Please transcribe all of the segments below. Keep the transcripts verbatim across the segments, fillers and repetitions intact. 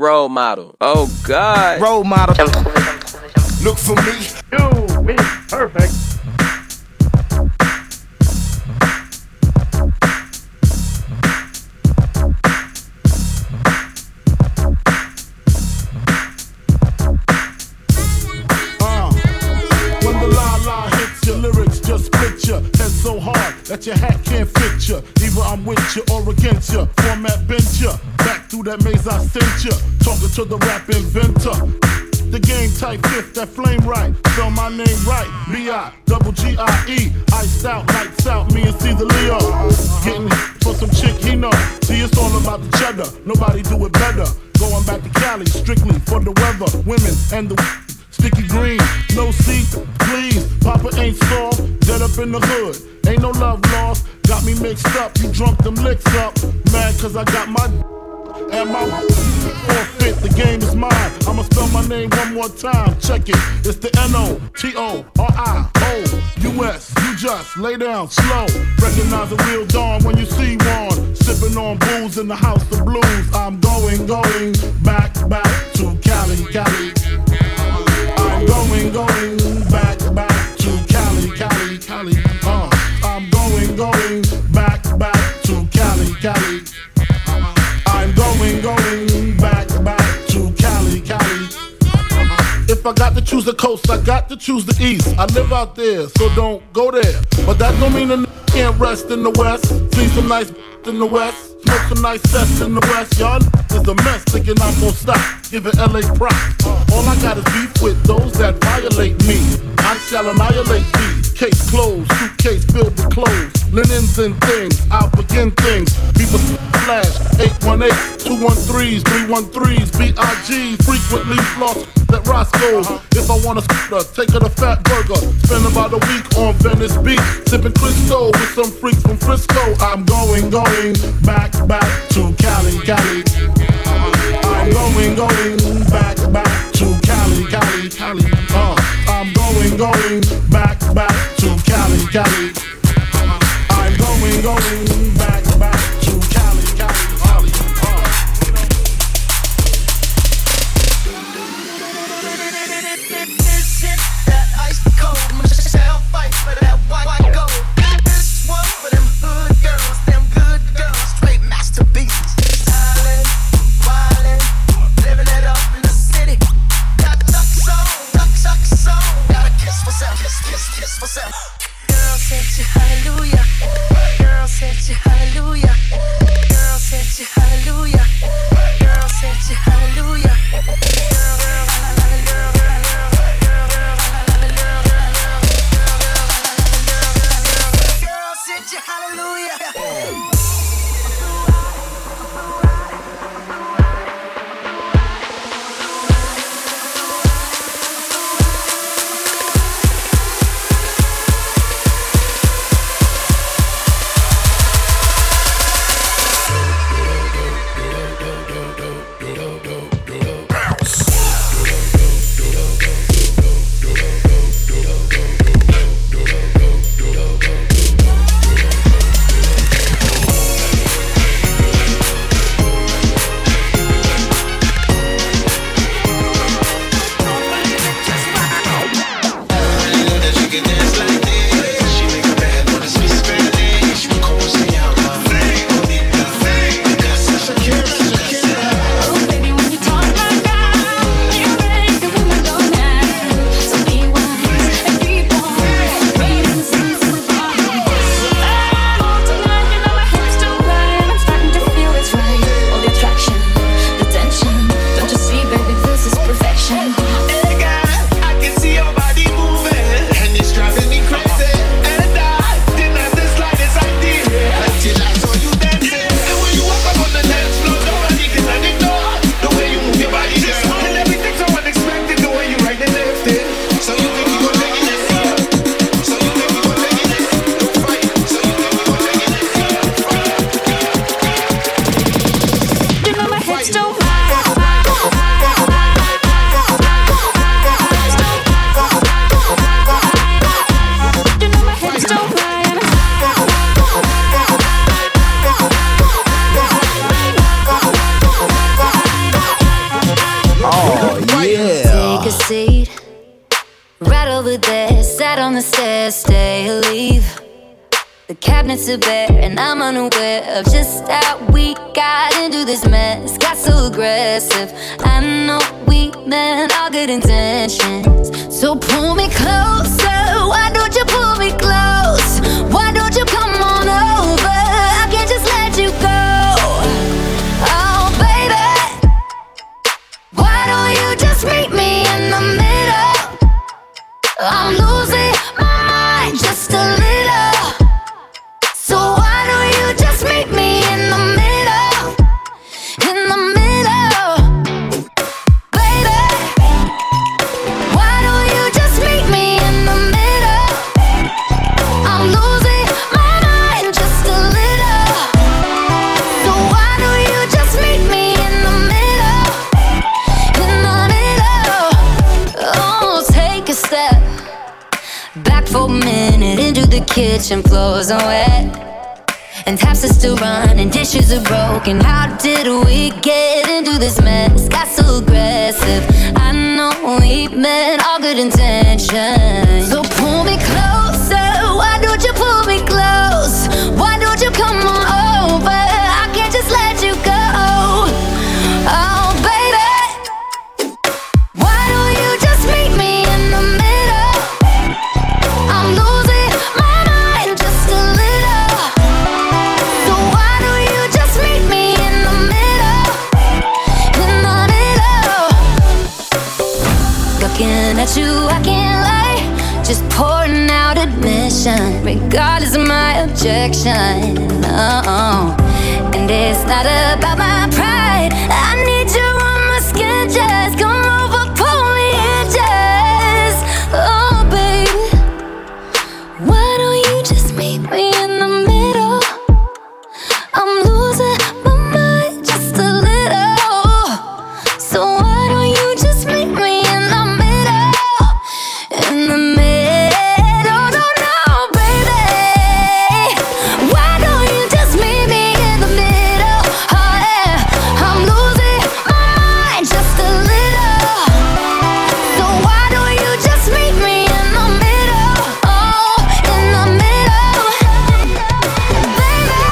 Role model. Oh God. Role model. Look for me. You, me, perfect. So hard that your hat can't fit ya. Either I'm with you or against ya. Format bent ya. Back through that maze I sent ya. Talking to the rap inventor. The game type fifth, that flame right. Spell my name right. B I double G I E. Iced out, lights out, me and Caesar Leo. Getting for some chick he know. See, it's all about the cheddar. Nobody do it better. Going back to Cali, strictly for the weather, women, and the sticky green, no seat, please. Papa ain't soft, dead up in the hood. Ain't no love lost, got me mixed up. You drunk them licks up, mad cause I got my and my forfeit. The game is mine. I'ma spell my name one more time. Check it. It's the N O T O R I O U S. You just lay down slow. Recognize a real dawn when you see one. Sipping on booze in the house of blues. I'm going, going back, back to Cali, Cali. I'm going, going back, back to Cali, Cali, Cali. Uh, I'm going, going back, back to Cali, Cali. I'm going, going back, back to Cali, Cali. If I got to choose the coast, I got to choose the east. I live out there, so don't go there. But that don't mean a n- can't rest in the west. See some nice in the west. Smoke some nice sets in the west. Y'all is a mess, thinking I'm gon' stop. Giving L A props. All I got is beef with those that violate me. I shall annihilate these. Case closed, suitcase filled with clothes. Linens and things, I'll begin things. People flash, eight one eight, two one threes, three one threes, B I G, frequently floss at Roscoe's. If I want a scooter, take her to Fat Burger. Spend about a week on Venice Beach, sipping Crisco with some freaks from Frisco. I'm going, going back, back to Cali, Cali. I'm going, going back, back to Cali, Cali, Cali. Uh, I'm going, going back, back to Cali, Cali. I'm going, going back, back to Cali, Cali, Cali. Uh. This shit that ice cold, Michelle fight for that white, white gold. This one for them hood girls, them good girls, straight masterpieces. Silent, violent, living it up in the city. Got ducks on, ducks, ducks on. Got a kiss for self. over there, sat on the stairs, stay or leave. The cabinets are bare and I'm unaware of just how we got into this mess. Got so aggressive, I know we meant all good intentions. So pull me closer, why don't you pull me close? Why don't you come on over, I can't just let you go. Oh baby, why don't you just meet me in the middle? I'm losing my mind just a little. So why don't you just meet me in the middle? In the middle, baby. Why don't you just meet me in the middle? I'm losing my mind just a little. So why don't you just meet me in the middle? In the middle. Oh, take a step back for a minute into the kitchen, floors are wet. And taps are still running, dishes are broken. How did we get into this mess? Got so aggressive, I know we meant all good intentions. So pull me closer, why don't you pull me close? Why don't you come on over, I can't just let you go. Oh baby, why don't you just meet me in the middle? I'm losing my mind just a little. So why don't you just meet me in the middle? In the middle. Looking at you, I can't lie. Just pouring out admission, regardless of my objection. Oh, and it's not about my pride. I need you on my skin, just come over, pull me in, just. Oh, baby, why don't you just meet me in the middle? I'm losing my mind just a little. So why don't you just meet me in the middle? In the middle, no, no, baby. Why don't you just meet me in the middle? Oh yeah, I'm losing my mind just a little. So why don't you just meet me in the middle? Oh, in the middle, baby.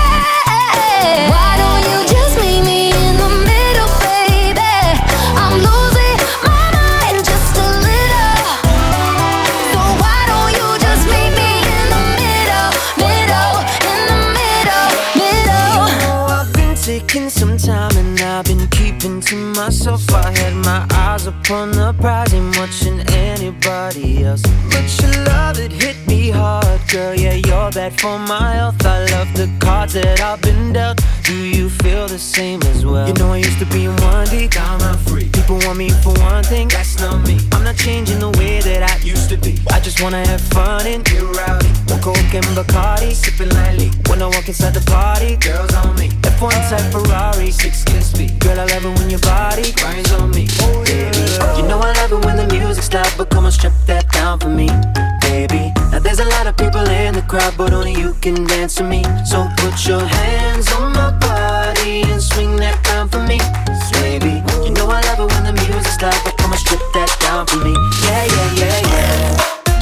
Why don't you just meet me in the middle, baby? I'm losing my mind just a little. So why don't you just meet me in the middle, middle, in the middle, middle. Oh, I've been taking some time and I've been keeping to myself. I had my eyes upon the prize, ain't watching anybody else. But your love, it hit me hard, girl. Yeah, you're bad for my health. I love the cards that I've been dealt. Do you feel the same as well? You know I used to be in one deep, now I'm free. People want me for one thing, that's not me. I'm not changing the way that I used to be. I just wanna have fun and get rowdy. One Coke and Bacardi, sipping lightly. When I walk inside the party, girls on me. F one type Ferrari, six kiss speed. Girl, I love it when your body grinds on me. Oh, yeah. You know I love it when the music's loud, but come on, strip that down for me, baby. Now there's a lot of people in the crowd, but only you can dance to me. So put your hands on my body and swing that round for me, baby. You know I love it when the music's loud, but come on, strip that down for me. Yeah, yeah, yeah, yeah.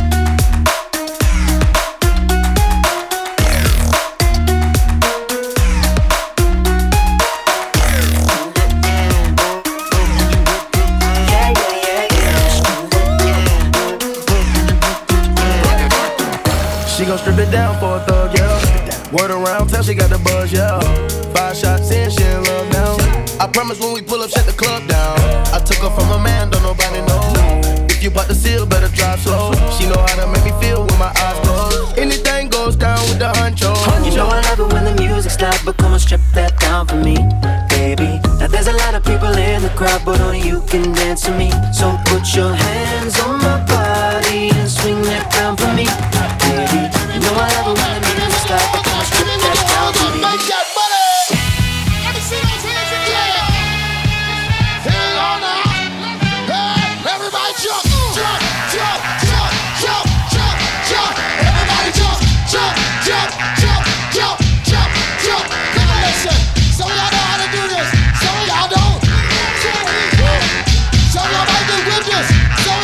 She gon' strip it down for a thug, yeah. Word around town, she got the buzz, yeah. Five shots in, she in love now. I promise when we pull up, shut the club down. I took her from a man, don't nobody know. If you bought the seal, better drive slow. She know how to make me feel with my eyes closed. Anything goes down with the honcho. You know I love it when the music's loud, but come on, strip that down for me, baby. Now there's a lot of people in the crowd, but only you can dance to me. So put your hands on my body and swing that round for me, baby. You know I love it when the music's loud, but come on, strip that down for me. Make that money. Let me see those hands again. Hang on now. Hey, everybody jump, jump, jump, jump, jump, jump, jump. Everybody jump, jump, jump, jump, jump, jump, jump. Come on, listen. Some of y'all know how to do this. Some of y'all don't. Some of y'all might be with this. Some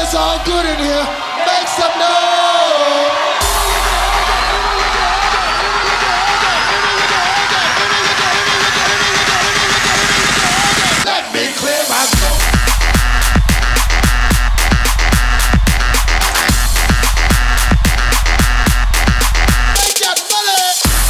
it's all good in here. Make some noise. Let me clear my throat. Make that money.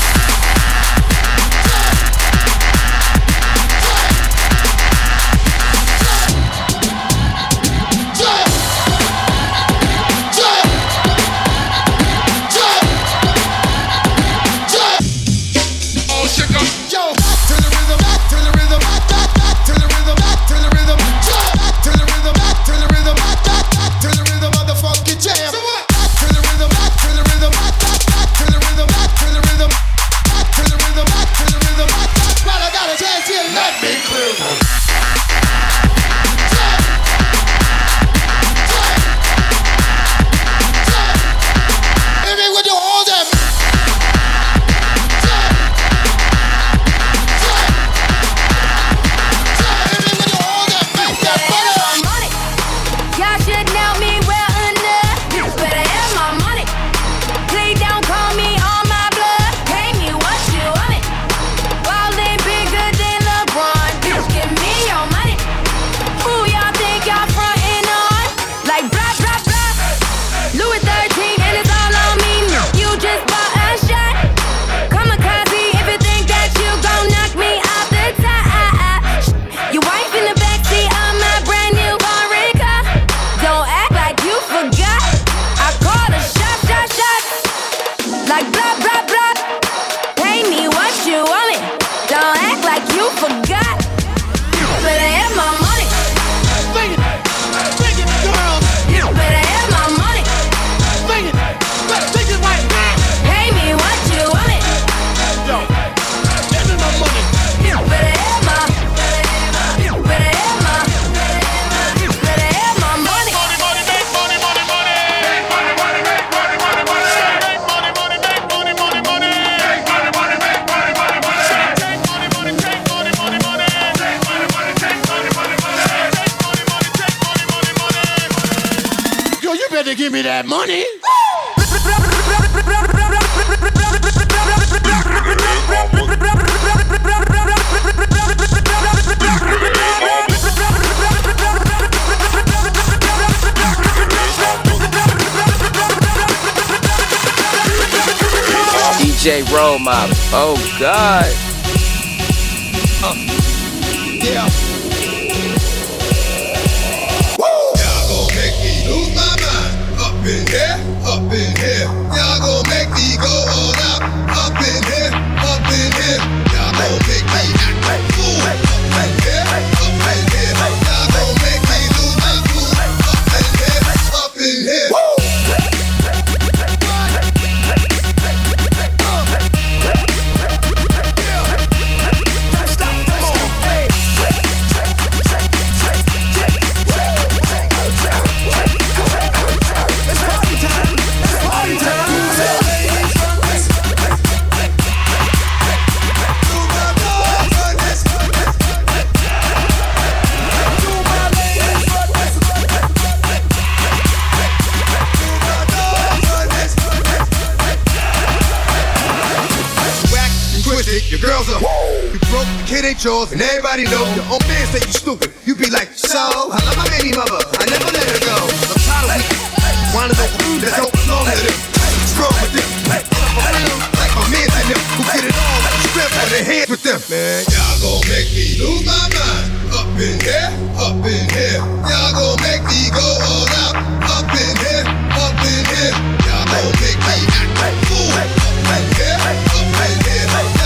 Give me that money. D J Roma. Oh God. Uh, yeah. Up in here, up in here, y'all gon' make me go all out. Up in here, up in here, y'all gon' make me act like fool. Up in here, up in here, y'all gon' make me lose my cool. Up in here, up in here. Your girls are you broke, the kid ain't yours, and everybody know. Your own man say you stupid. You be like, so I love my baby mother, I never let her go. I'm tired of weak, wanna know who that don't belong to them. Strong with them, like my mans in them who get it all, strip on their hands with them. Man, y'all gon' make me lose my mind. Up in here, up in here, y'all gon' make me go all out. Up in here, up in here, y'all gon' make me act like fool. Up in here, up in here.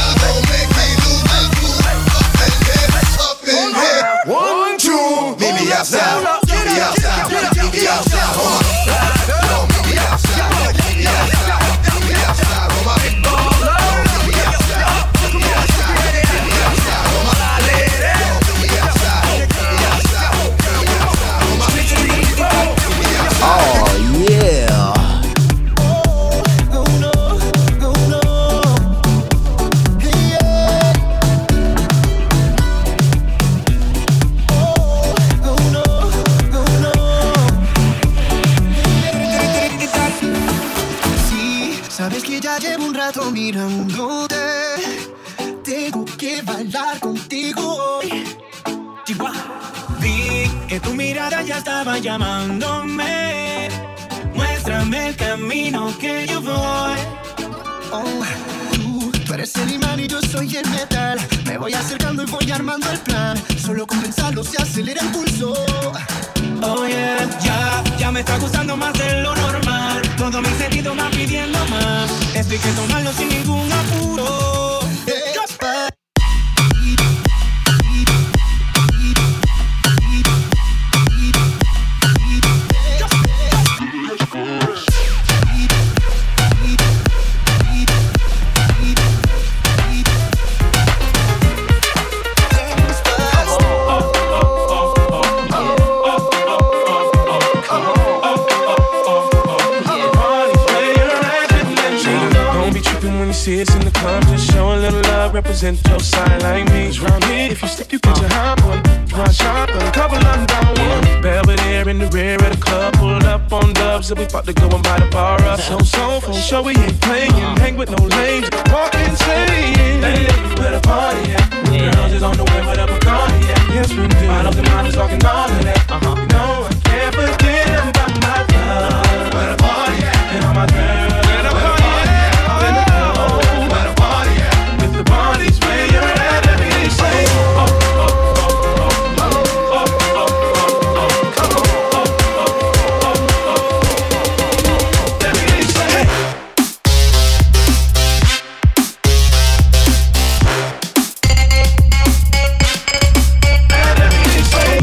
One, two, meet me outside, meet me outside, meet me outside, hold on. Meet me outside, meet me outside, meet me outside, hold on. Meet me outside, meet me outside, meet me outside, hold on. Meet me outside, meet me outside, meet me outside, hold on. Sabes que ya llevo un rato mirándote. Tengo que bailar contigo hoy. Vi que tu mirada ya estaba llamándome. Muéstrame el camino que yo voy. Oh, tú, tú eres el imán y yo soy el metal. Me voy acercando y voy armando el plan. Solo con pensarlo se acelera el pulso. Oh yeah, ya, ya me está gustando más de lo normal. Todo mi sentido va pidiendo más. Esto hay que tomarlo sin ningún apuro. Hey, see us in the club, just show a little love, represent your side like me. Round here, if you slip, you get your hop on. Run shotgun, couple of them down one. Belvedere in the rear of the club, pulled up on dubs, and we about to go and buy the bar up. So, so, for sure we ain't playing, hang with no lames, walk insane. Lady, where the party at? Girls is on the way with a Bacardi at. Yes, we do. I love the models talking all of that. Uh-huh. You know, I can't forget about my love. Where the party at? And all my girls. Where the party at? Parties where you're at, let me say, oh, oh, oh, oh, oh, oh, oh, oh, come on, oh, oh, oh, oh, oh, let me say. Let me say.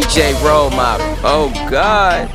J Roll Mob. Oh God.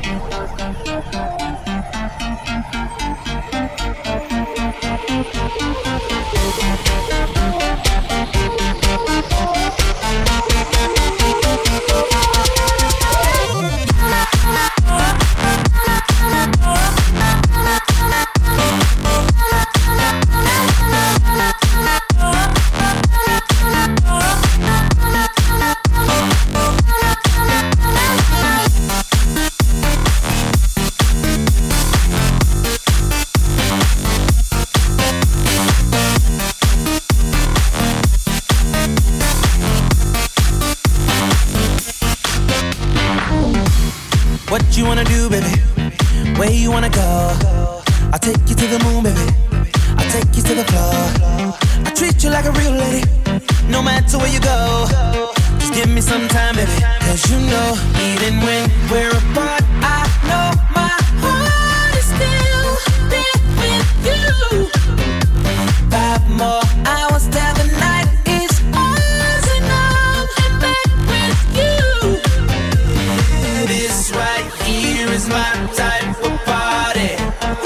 What you wanna do, baby? Where you wanna go? I'll take you to the moon, baby. I'll take you to the floor. I treat you like a real lady, no matter where you go. Just give me some time, baby. Cause you know, even when we're apart, I know my heart is still there with you. Five more hours till the night is ours, and I'm in bed with you. This right here is my type of party.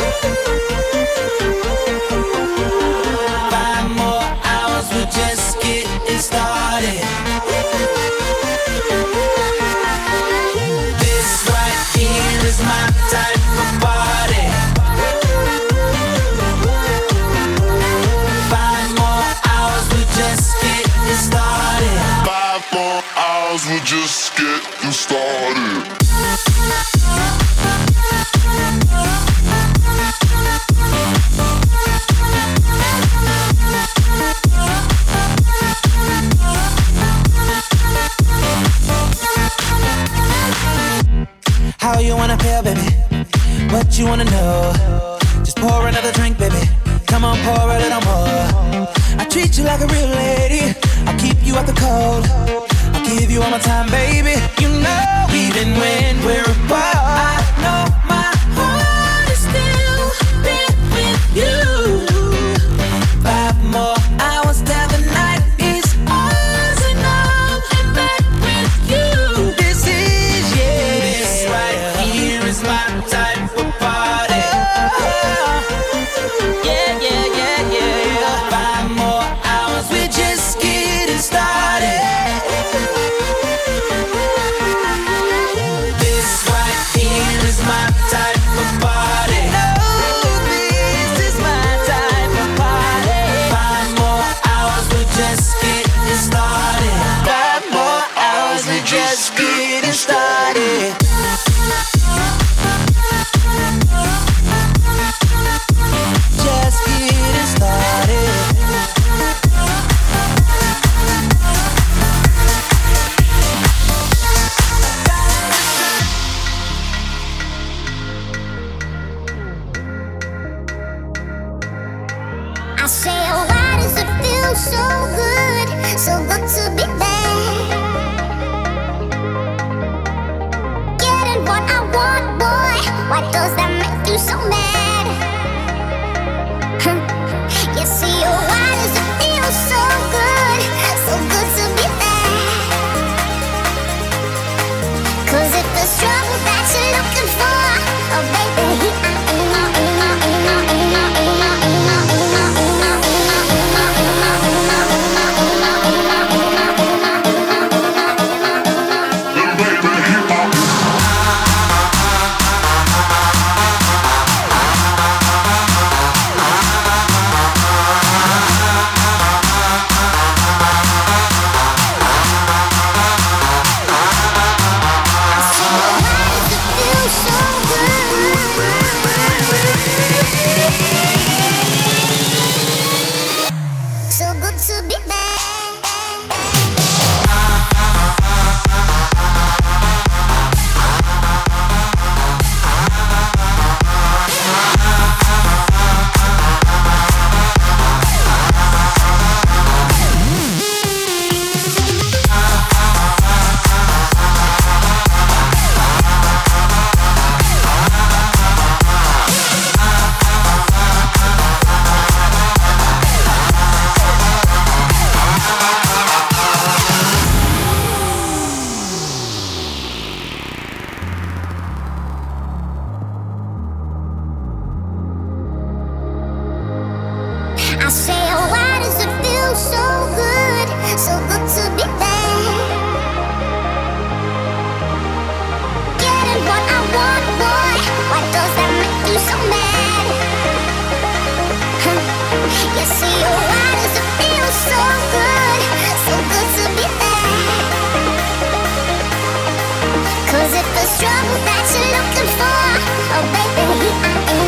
Five more hours, we're just getting started. This right here is my type of party. Five more hours, we're just getting started. Five more hours, we're just getting started. How you wanna feel, baby? What you wanna know? Just pour another drink, baby. Come on, pour a little more. I treat you like a real lady. I'll keep you out the cold. I'll give you all my time, baby. You know, even when we're apart, I know my heart is still there with you. Five more hours till the night is ours, and I'm in bed with you. This is, yeah, this right here is my type of party. Yeah, yeah, yeah, yeah. Five more hours, we're just getting started. This right here is my type of party. No, this is my type of party. Five more hours, we're just getting started. Five more hours, we're just getting started. Just getting started. I say, oh, why does it feel so good, so good to be there? Getting what I want, boy, why does that make you so mad? You see, oh, why does it feel so good, so good to be there? Cause if there's trouble that you're looking for, oh baby, here I am. Then baby, here I am. I say, oh, why does it feel so good, so good to be there? Getting what I want, boy, why does that make you so mad? Huh. You see, oh, why does it feel so good, so good to be there? Cause if there's trouble that you're looking for, oh baby, here I am.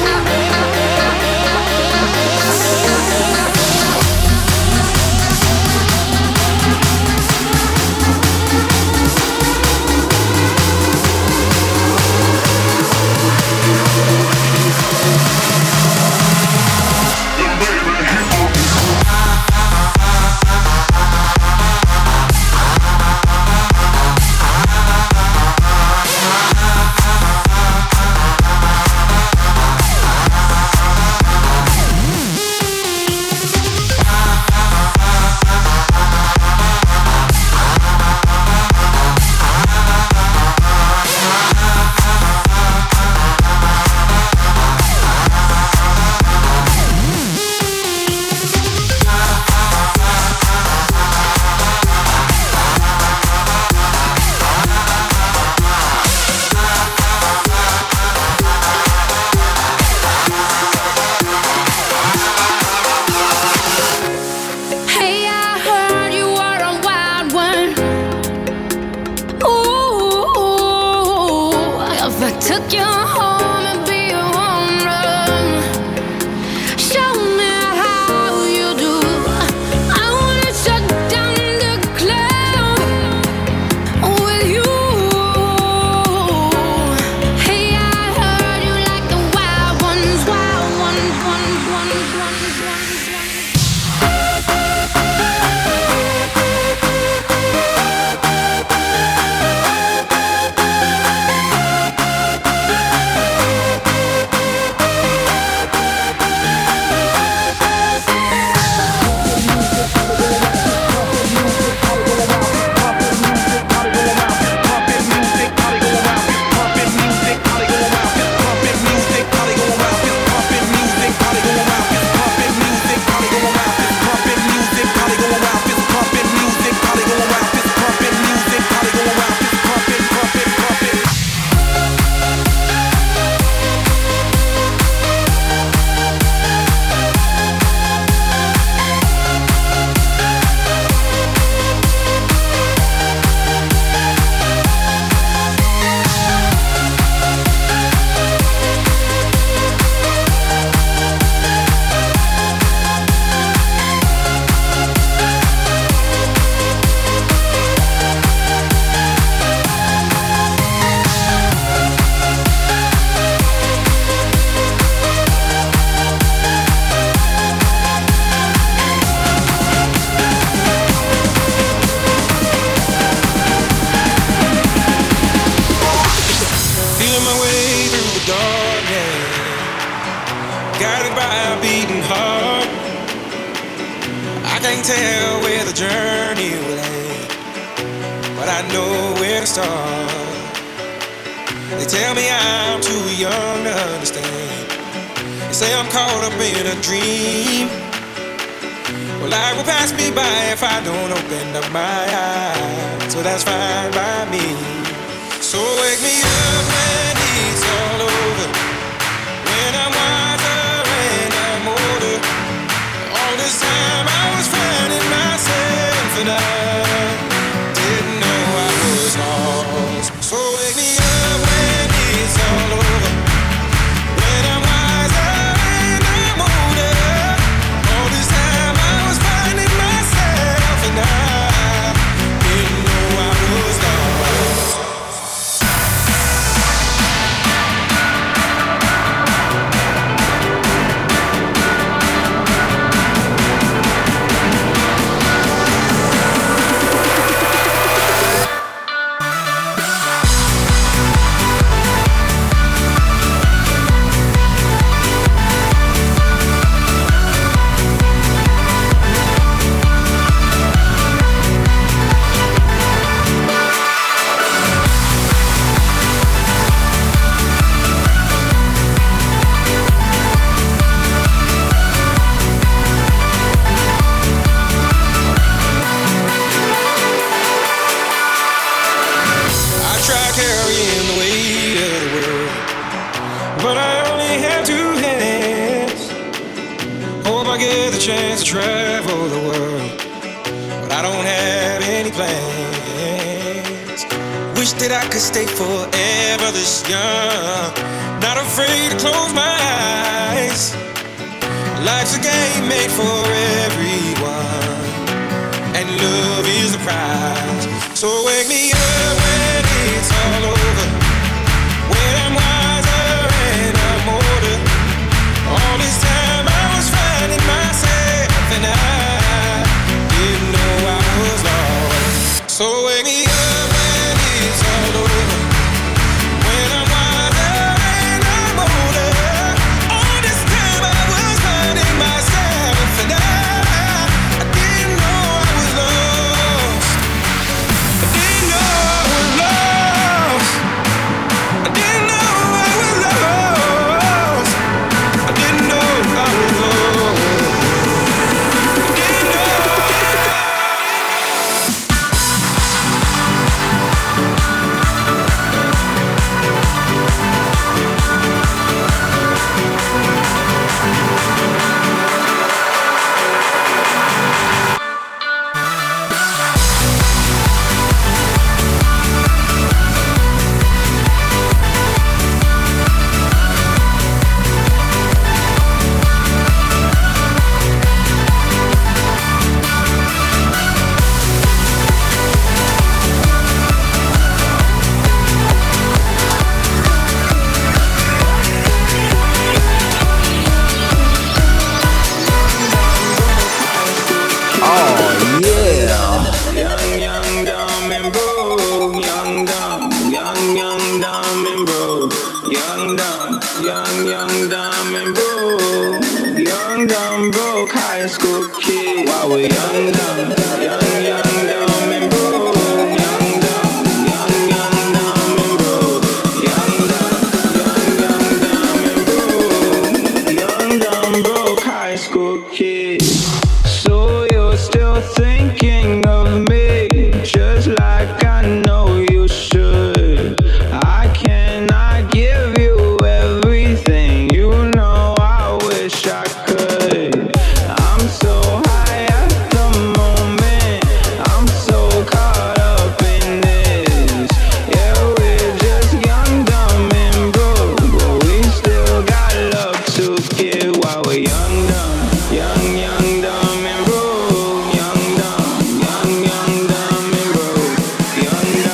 to travel the world, but I don't have any plans. Wish that I could stay forever this young, not afraid to close my eyes. Life's a game made for everyone, and love is the prize. So wake me up when it's all over, when I'm wiser and I'm older. All this time I was finding myself, and I didn't know I was lost. So wake me up when it's all over, when I'm wiser and I'm older. All this time I was finding myself, and I, I didn't know I was lost. I didn't know I was lost. I didn't know I was lost. I didn't know I was lost. I didn't know. Young,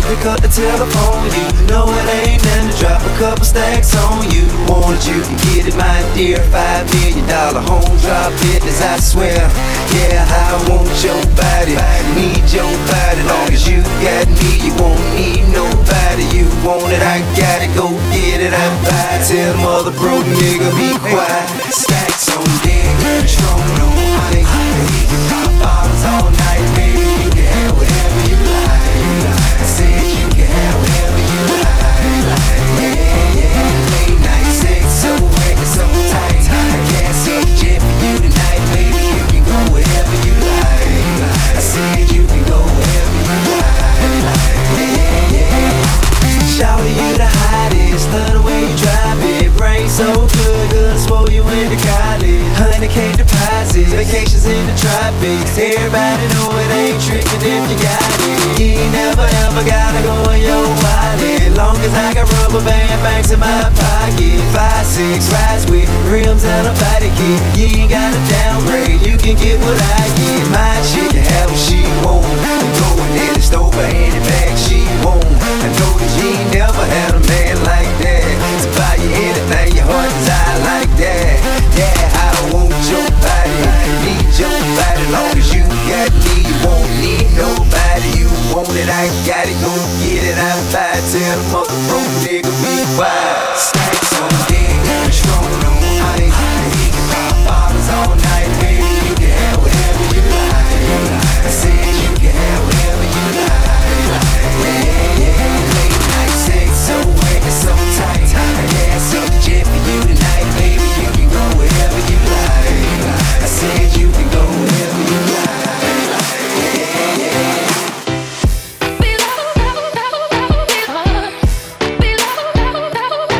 pick up the telephone. You know it ain't nothing to drop a couple stacks on you. Want you can get it, my dear. Five million dollar home drop business, I swear. Yeah, I want your body, need your body. Long as you got me, you won't need nobody. You want it, I got it, go get it, I buy it. Tell the mother broke nigga be quiet. Stacks on deck, Patron on honey. We can pop bottles all night, baby. You can have whatever you like. I said you can have whatever you like. Yeah, yeah, late night sex, so wet and so tight. I can't see a jet for you tonight, baby. You can go wherever you like. I said you can go wherever you like. Yeah, yeah. Shawty, you the hottest, love the way you drive it. Brain so good, good, swole you into college. Honey K deposits, vacations in the tropics. Everybody know it ain't tricking if you got it. You ain't never ever gotta go in your wallet. Long as I got rubber band banks in my pocket. Five, six, rides with rims and a body kit. You ain't gotta downgrade, you can get what I get. My chick can have what she want. Going in the store for any bag she want. I know that you ain't never had a man like that to buy you anything your heart desire like that. Yeah, I don't want your body, need your body. Long as you got me, you won't need nobody. You want it, I got it, go get it, I buy it. Tell the mother broke nigga be quiet. Stacks on deck, Patron on honey. We can pop bottles all night, baby. You can have whatever you like. I said you can have whatever you like. Yeah, yeah, late night sex, so wet and so tight. I can't see a jet for you tonight, baby. You can go wherever you like. I said you can go wherever you like. Yeah, yeah. Be low, low, low, low, be hard. Be low, low, low, low.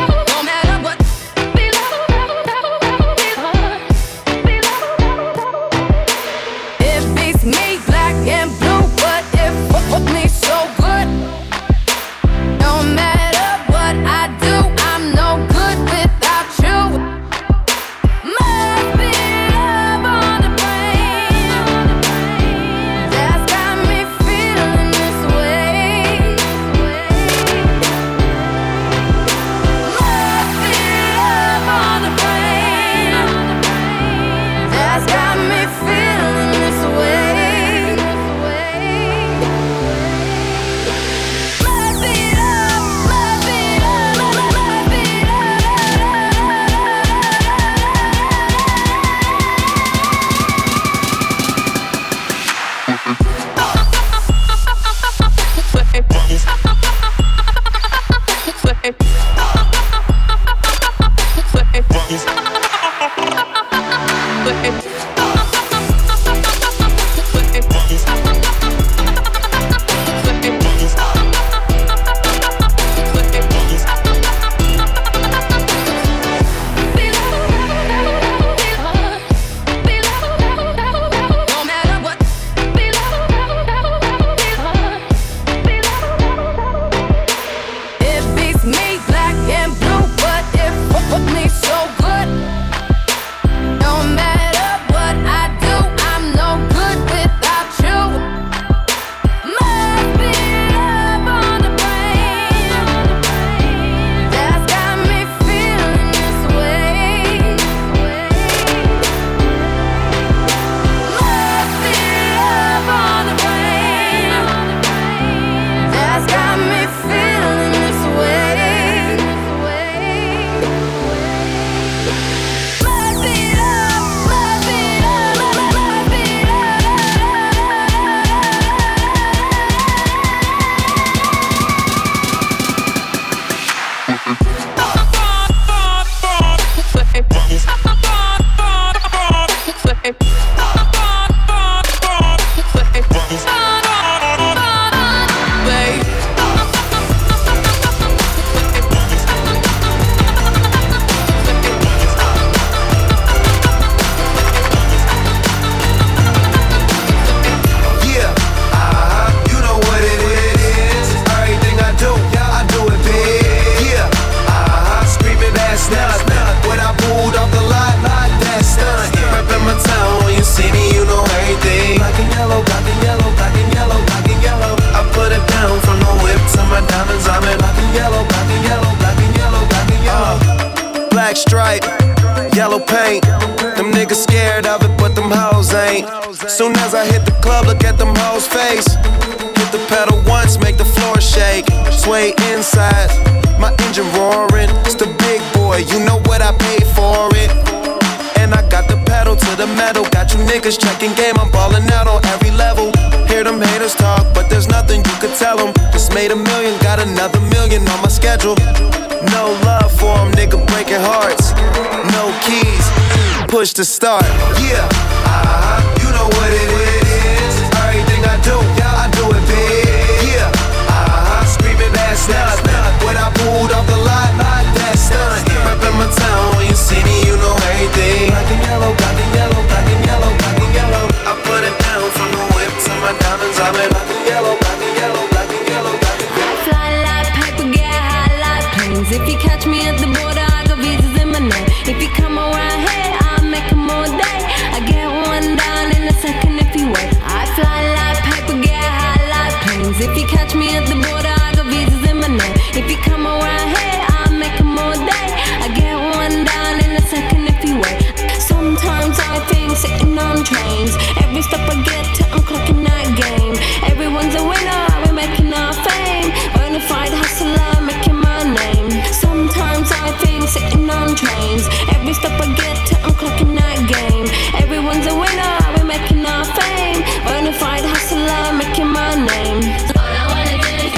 yellow paint. Them niggas scared of it, but them hoes ain't. Soon as I hit the club, look at them hoes' face. Hit the pedal once, make the floor shake. Sway inside, my engine roaring. It's the big boy, you know what I paid for it. And I got the pedal to the metal. Got you niggas checking game, I'm ballin' out on every level. Hear them haters talk, but there's nothing you could tell them. Just made a million, got another million on my schedule. No love for them, nigga breaking hearts. No keys, push to start. Yeah, uh-huh, you know what it is. Everything I do, yeah, I do it big. Yeah, uh-huh, screaming that's nothing. When I pulled off the lot, that's stunning. Reppin' my town, when you see me, you know everything. Black and yellow, black and yellow, black and yellow, black and yellow. I put it down from the whip to my diamonds. I'm in black and yellow, black and yellow, black and yellow, black and yellow. I fly like paper, get high like planes. If you catch me at the border, I got visas in my name. If you come around here, I'll make them all day. I get one down in a second if you wait. I fly like paper, get high like planes. If you catch me at the border, I got visas in my name. If you come around here, I'll make them all day. I get one down in a second if you wait. Sometimes I think sitting on trains. Every step I get to, I'm clocking that game. Everyone's a winner, we're making our fame. Bonafide hustler, making my name. Sometimes I think sitting on trains. Every step I get to, I'm clocking that game. Everyone's a winner, we're making our fame. Bonafide hustler, making my name. All I wanna do is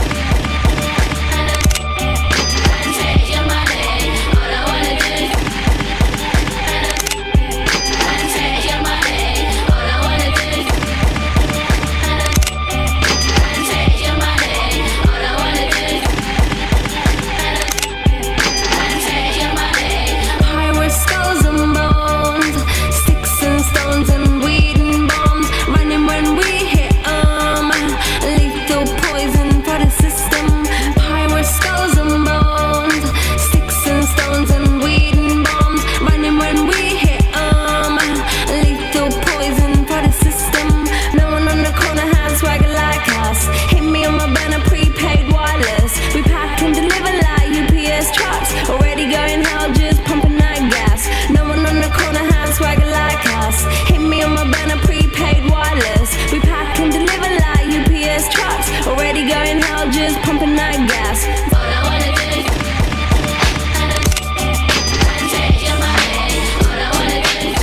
take your money. All I wanna do is take your money. All I wanna do is take your money. All I wanna do is take your money. Pirates, skulls and bones, sticks and stones and weed and bombs. Running when we hit 'em. Lethal poison for the system. Pirates, skulls and bones, sticks and stones and weed and bombs. Running when we hit 'em. Lethal poison for the system. No one on the corner has swagger like us. Hit me on my banner, prepaid wireless. We pack and deliver like U P S trucks. Already going hell, just pumping that gas. No one on the corner has swagger like us. Hit me on my banner, prepaid wireless. We pack and deliver like U P S trucks. Already going hell, just pumping that gas. All I wanna do is take your money. All I wanna do is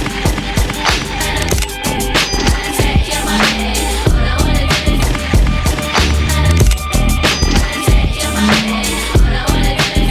take your money. All I wanna do is take your money. All I wanna do is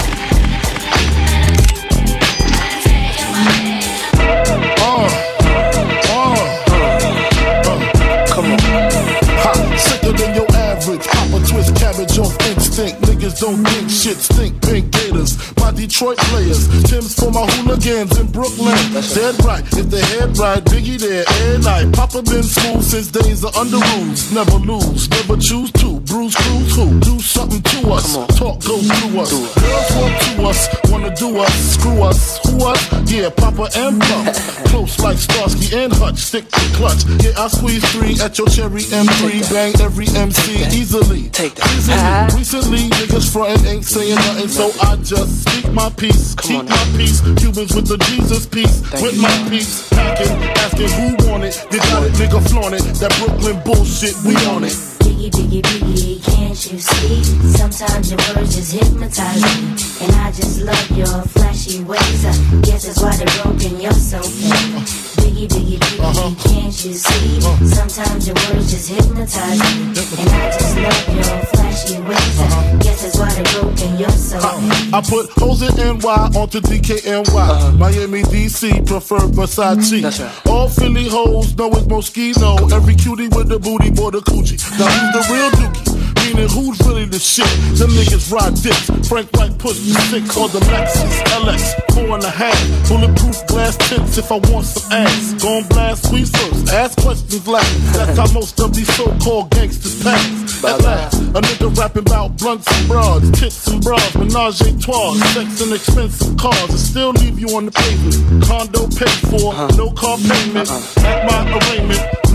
take your money. Uh, uh, uh, come on. Ha, sicker than your average. Papa twist cabbage off instinct. Niggas don't think shit stink. Pink Gators, my Detroit players. Tim's for my hooligans in Brooklyn. Dead right, if they head right, Biggie there every night. Papa been school since days of under rules. Never lose, never choose to. Bruise, cruise, who? Do something to us. Talk goes through us. Girls want to us, wanna do us, screw us. Who us? Yeah, Papa and Pump. Close like Starsky and Hutch, stick to clutch. Yeah, I squeeze three at your cherry M three. Bang every M C easily. Take that. Easily. Recently, niggas frontin' ain't saying nothing, so I just speak my peace. Keep my peace. Cubans with the Jesus peace. With my peace. Packing, asking who want it. You got it, nigga, flaunt it. That Brooklyn bullshit, we on it. Biggie, biggie, biggie, can't you see? Sometimes your words just hypnotize me. And I just love your flashy ways. I guess that's why they're broken, you're so fake. Biggie, biggie, biggie, uh-huh. Can't you see? Uh-huh. Sometimes your words just hypnotize me. And I just love your flashy ways. Uh-huh. I guess that's why they're broken, you're so fake. I put hoes in N Y onto D K N Y. Uh-huh. Miami, D C, prefer Versace. That's right. All Philly hoes know it's Moschino. Every cutie with the booty, boy, the coochie. Now who's the real dookie? Meaning who's really the shit? Them niggas ride dicks. Frank White push the six on the Lexus L X, four and a half. Bulletproof glass tips if I want some ass. Gon' blast squeeze first, ask questions last. That's how most of these so-called gangsters pass. At last, a nigga rapping about blunts and bras, tits and bras, menage a trois, sex and expensive cars. I still leave you on the pavement. Condo paid for, no car payment. At my arraignment,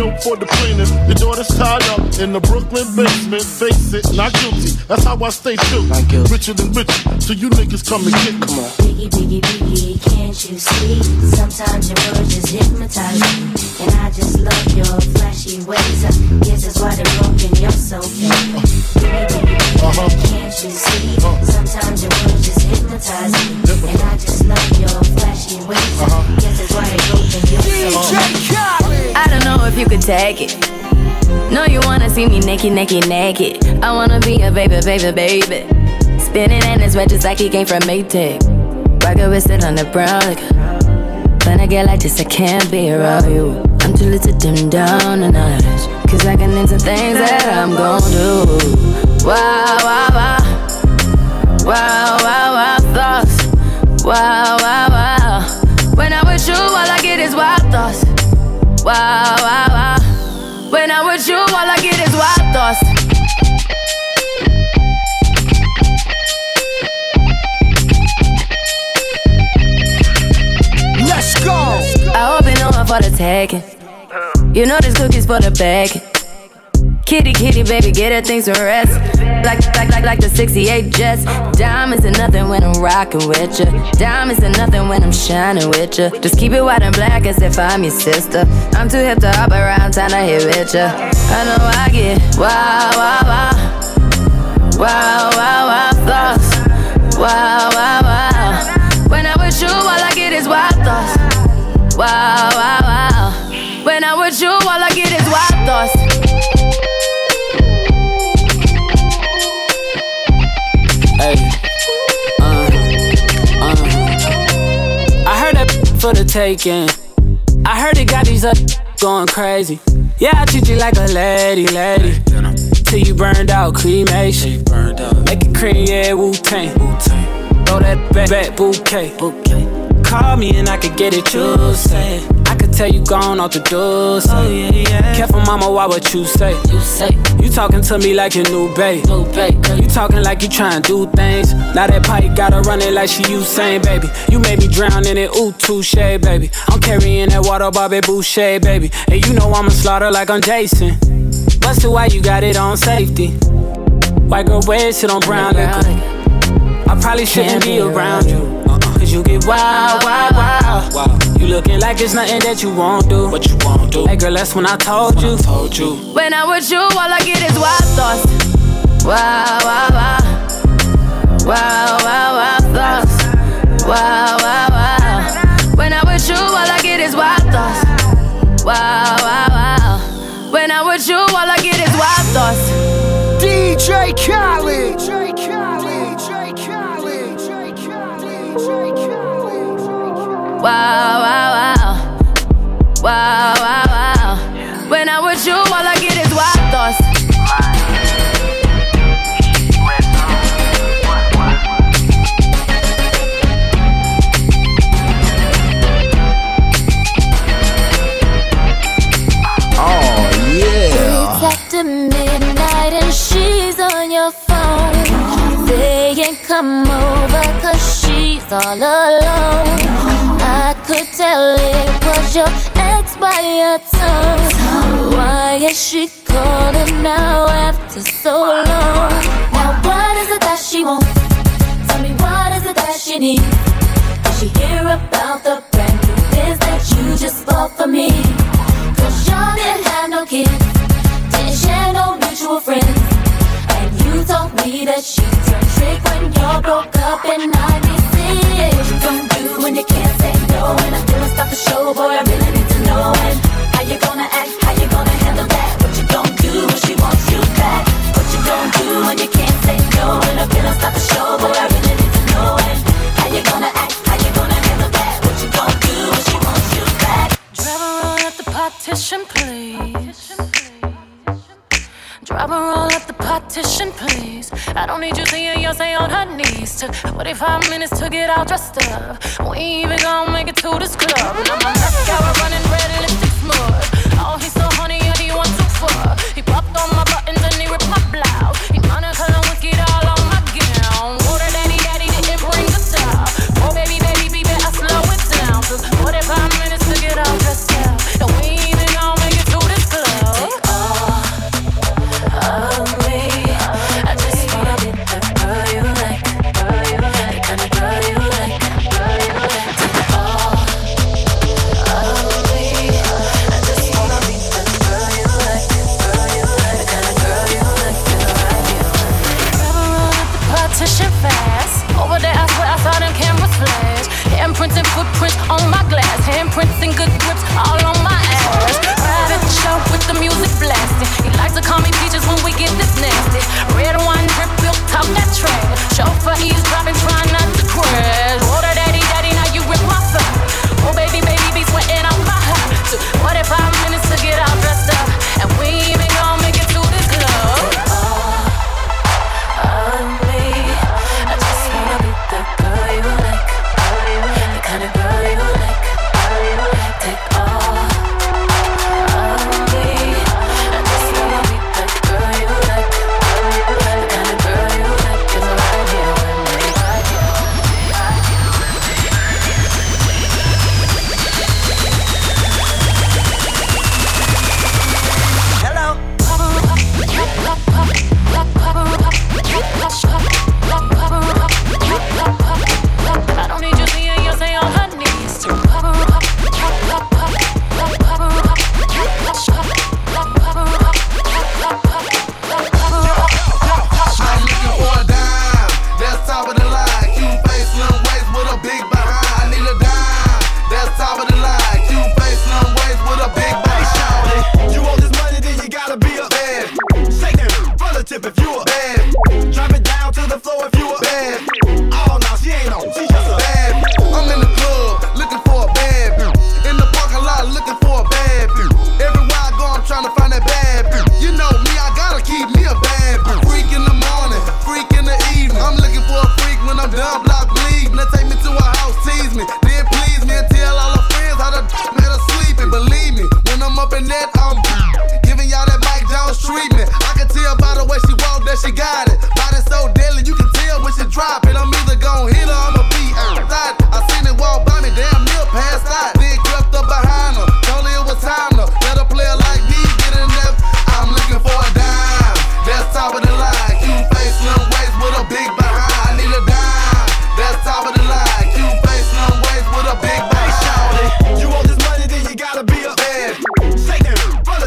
note for the plaintiff. Your daughter's tied up in the Brooklyn basement. Face it, not guilty. That's how I stay true. Richer than rich, so you niggas come and get me. Come on. Biggie, biggie, biggie, can't you see? Sometimes your words just hypnotize me, and I just love your flashy ways. I guess that's why they're broken. You're so fake. Biggie, biggie, biggie, uh-huh. Can't you see? Uh-huh. Sometimes your words just hypnotize me, and I just love your flashy ways. Uh-huh. Guess that's why they're broken. You're so fake. I don't know if you could take it. No, you wanna see me naked, naked, naked. I wanna be a baby, baby, baby. Spinning in his red just like he came from Maytag. Rocket with it on the brown liquor. When I get like this, I can't be around you. I'm too little to dim down the night, cause I can into things that I'm gon' do. Wow, wow, wow. Wow, wow, wow, thoughts. Wow, wow, wow. When I'm with you, all I get is wild thoughts. Wow, wow, wow. When I'm with you, all I get is wild thoughts. Let's go. I hope you know I'm for the taking. You know this cookie's for the bag. Kitty, kitty, baby, get her things to rest. Like, like, like, like the sixty-eight Jets. Diamonds are nothing when I'm rockin' with ya. Diamonds are nothing when I'm shining with ya. Just keep it white and black as if I'm your sister. I'm too hip to hop around, time to hit with ya. I know I get wow, wow, wow. Wow, wow, wow, thoughts. Wow, wow, wow. When I'm with you, all I get is wild thoughts. Wow, wow, wow. When I'm with you, all I get is wild thoughts. Hey, uh, uh. I heard that for the taking. I heard it got these up going crazy. Yeah, I treat you like a lady, lady. Till you burned out, cremation. Make it cream, yeah, Wu-Tang. Throw that back, back bouquet. Call me and I could get it, you say. I could tell you gone off the door, say. Oh, yeah, yeah. Careful, mama, why what you say? You say you talking to me like your new babe. New babe. You talking like you trying to do things. Now that pipe gotta run it like she Usain, baby. You made me drown in it, ooh, touche, baby. I'm carrying that water, Bobby Boucher, baby. And you know I'ma slaughter like I'm Jason. Busted, why you got it on safety? White girl wear shit on brown liquor. I probably shouldn't be around you. Cause you get wild, wild, wild, wild. You looking like it's nothing that you won't do. What you won't do? Hey girl, that's when I told you. I told you. When I'm with you, all I get is wild thoughts. Wow, wow, wow. Wow, wow, wow, thoughts. Wow, wow, wow. When I'm with you, all I get is wild thoughts. Wow, wow, wow. When I'm with you, all I get is wild thoughts. D J Khaled. Wow, wow, wow. Wow, wow, wow. When I'm with you, all I get is wild thoughts. Oh, yeah. It's after midnight and she's on your phone. Saying come over cause she's all alone. I could tell it was your ex by your tongue. Why is she calling now after so long? Now what is it that she wants? Tell me what is it that she needs? Did she hear about the brand new biz that you just bought for me? Cause y'all didn't have no kids, didn't share no mutual friends. And you told me that she turned trick when y'all broke up and I be sick. What you gonna do when you can't say no? And I feel stop the show, boy, I really need to know. And how you gonna act, how you gonna handle that? What you gonna do when she wants you back? What you gonna do when you can't say no? And I feel stop the show, boy, I really need to know. And how you gonna act, how you gonna handle that? What you gonna do when she wants you back? Drive her on at the partition, please. Drop her all at the partition, please. I don't need you seeing Beyonce on her knees. Took forty-five minutes to get all dressed up. We ain't even gon' make it to this club. Now my mascara running red, lipstick smudge. Oh, he's so honey, yeah, he wants to fuck. He popped on my buttons and he ripped my blouse. He Monica Lewinsky all on my gown. Water daddy, daddy didn't bring the style. Oh, baby, baby, baby, I slow it down. Took forty-five minutes to get all dressed up. And we ain't even gon' make it to this club.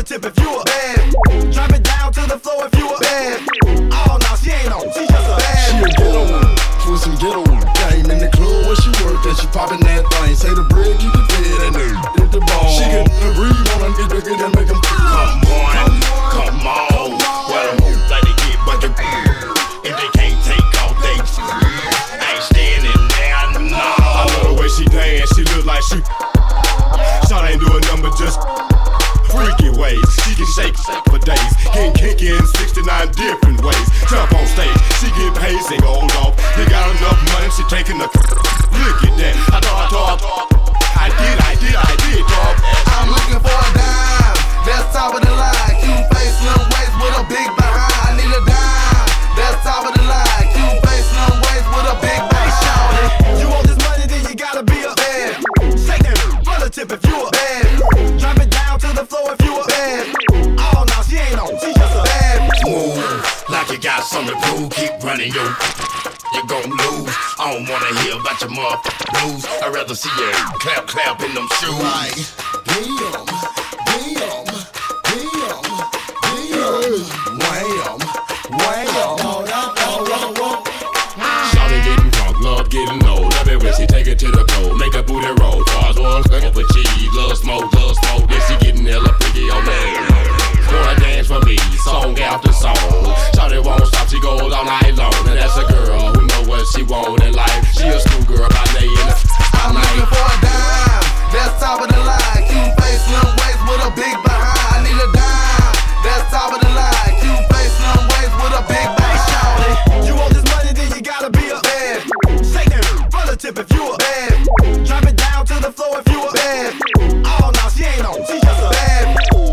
relative if you a bad. Drop it down to the floor if you a bad. Oh no, she ain't on, she just a bad. She a ghetto one, she was some ghetto one. Came in the club where she worked and she poppin' that thing. Say the bread, keep it fed and then hit the ball. She can breathe on a nigga and make him come on, come on. Well, like they get bucket. If they can't take off, they ain't standing there, no. I know the way she dance, she look like she Shawty ain't doing nothing but just freaky ways. She can shake for days, getting kinky in sixty-nine different ways. Jump on stage, she get paid, sing old off. You got enough money, she taking the look at that. I thought I thought I did, I did, I did, dog. I'm looking for a dime, that's top of the line. Cute face, slim waist with a big behind. I need a dime, that's top of the line. Cute face, slim waist with a big behind. You want this money, then you gotta be a bad. Shake that relative if you a bad. Drop it down to the floor if you a bad. Oh no, she ain't on, she just a bad. Move like you got something to prove. Keep running, yo. You gon' lose. I don't wanna hear about your motherfucking blues. I'd rather see you clap, clap in them shoes. Like, damn, damn, damn, damn. Wham, wham. Shawty getting drunk, love getting low. Love it when she take it to the floor. Make a booty roll. Bars one, cooking for cheese. Love smoke, love smoke. Then she getting hella freaky on that. Wanna dance for me, song after song. Shawty won't stop, she goes all night long. And that's a girl who know what she want in life. She a schoolgirl by day in the I'm looking for a dime, that's top of the line. Cute face, slim waist with a big behind. I need a dime, that's top of the line. Cute face, slim waist with a big behind. You want this money, then you gotta be a bad. Shake that relative if you a bad. Drop it down to the floor if you a bad. Oh no, she ain't on, she just a bad.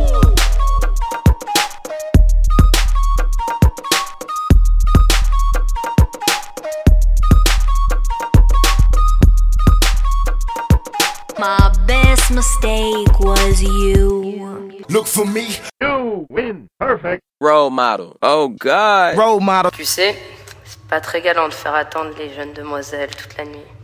My best mistake was you. Look for me. You win. Perfect. Role model. Oh God. Role model. Tu sais, c'est pas très galant de faire attendre les jeunes demoiselles toute la nuit.